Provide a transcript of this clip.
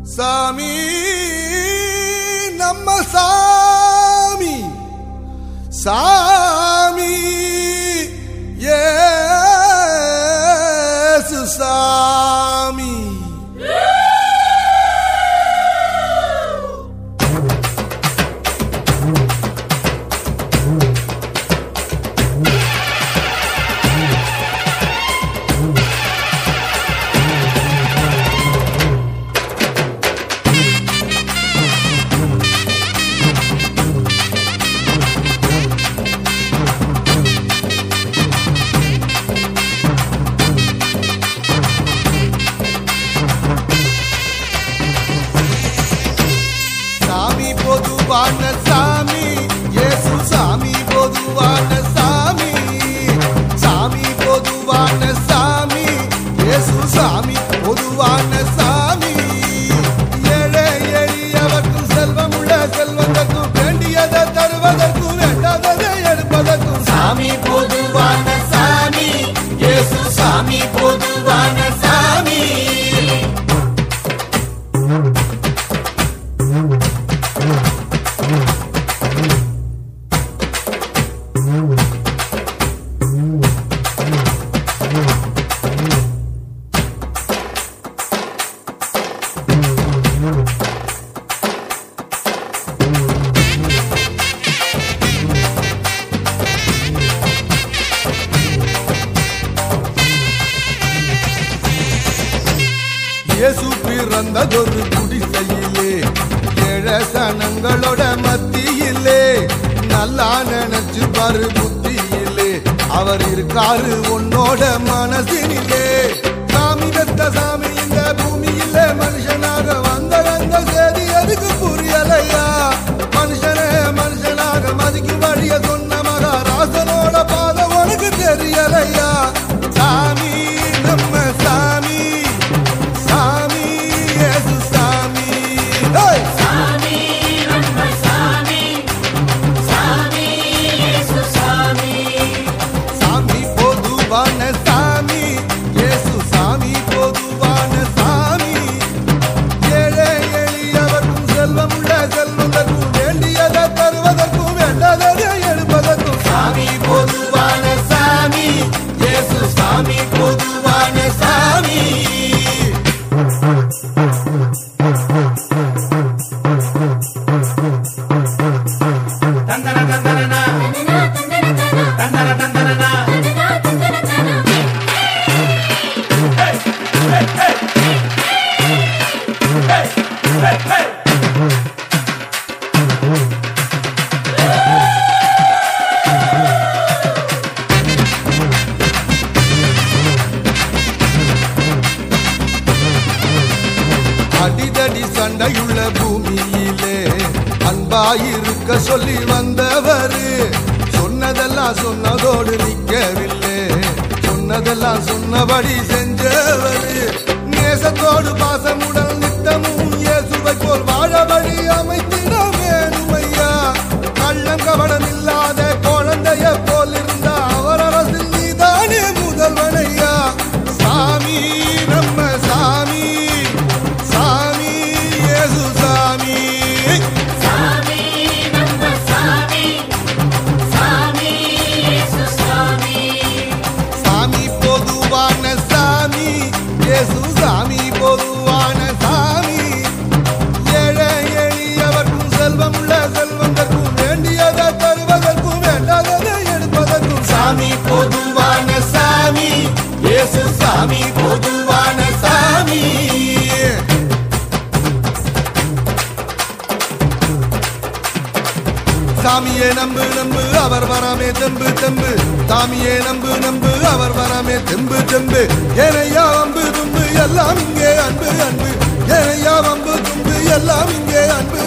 சாமி நம்ம சாமி சாமி ஏசு சாமி பொதுவான சாமி இயேசு சாமி பொதுவான சாமி சாமி பொதுவான சாமி இயேசு சாமி பொதுவான சாமி ஏழை எளியவர்க்கும் செல்வமுள்ள செல்வதற்கும் வேண்டியதை தருவதற்கும் வேண்டாததை எடுப்பதற்கும் சாமி பொதுவான சாமி இயேசு சாமி பொதுவான சாமி இயேசு பிறந்ததொரு குடிசையிலே ஏழை சனங்களோட மத்தியிலே நல்லா நினைச்சு பாரு புத்தியிலே அவர் இருக்காரு உன்னோட மனசினிலே சாமி பெத்த சாமி இந்த பூமியிலே மனுஷனாக வந்த செய்தி எதுக்கு புரியலையா மனுஷனே மனுஷனாக மதிக்கு வழிய சொன்ன மகாராசனோட பாதை உனக்கு தெரியலையா சாமி நம்ம சாமி சாமி இயேசு சாமி சாமி நம்ம சாமி சாமி இயேசு சாமி சாமி பொதுவான சாமி இயேசு சாமி பொதுவான சாமி ஏழை எளியவர்க்கும் செல்வமுள்ள செல்வதற்கும் வேண்டியதை தருவதற்கும் வேண்டாததை எடுப்பதற்கும் சாமி பொதுவான சாமி இயேசு சாமி பொதுவான சாமி தந்தன தந்தனனா தந்தன தந்தனனா ஹே ஹே ஹே ஹே ஹே ஹே அடிதடி சண்டையுள்ள பூமியிலே அன்பாயிருக்க சொல்லி வந்தவரு சொன்னதெல்லாம் சொன்னதோடு நிற்கவில்லை சொன்னதெல்லாம் சொன்னபடி செஞ்சவரு நேசத்தோடு பாசமுடன் நித்தமும் இயேசுவை போல் வாழபடி அமைத்திட வேணுமையா கள்ளம் கவனம் இல்லாத குழந்தைய போல் இருந்த அவர் அரசில் நீதானே முதல்வனையா சாமி நம்ம சாமி சாமி இயேசு சாமி சாமி நம்ம சாமி சாமி இயேசு சாமி சாமி பொதுவான சாமி இயேசு சாமி பொதுவான சாமி ஏழை எளியவர்க்கும் செல்வமுள்ள செல்வதற்கும் வேண்டியதை தருவதற்கும் வேண்டாததை எடுப்பதற்கும் சாமி பொதுவான சாமி இயேசு சாமி பொதுவான சாமி சாமியே நம்பு நம்பு அவர் வராமே தெம்பு தெம்பு சாமியே நம்பு நம்பு அவர் வராமே தெம்பு தெம்பு ஏனையா வம்பு தும்பு எல்லாம் இங்கே அன்பு அன்பு ஏனையா வம்பு தும்பு எல்லாம் இங்கே அன்பு